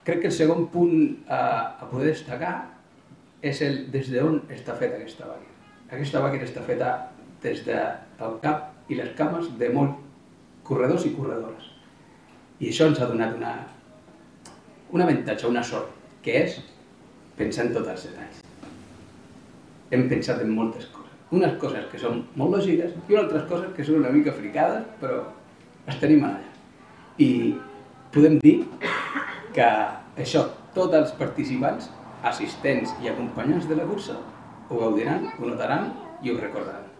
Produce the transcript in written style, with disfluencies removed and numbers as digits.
Crec que el segon punt a poder destacar és des d'on està feta aquesta vàquera. Aquesta vàquera està feta des del cap i les cames de molts corredors i corredores. I això ens ha donat un avantatge, una sort, que és pensar en tots els detalls. Hem pensat en moltes coses. Unes coses que són molt lògiques i altres coses que són una mica fricades, però les tenim allà. I podem dir que això, tots els participants, assistents i acompanyants de la cursa, ho gaudiran, ho notaran i ho recordaran.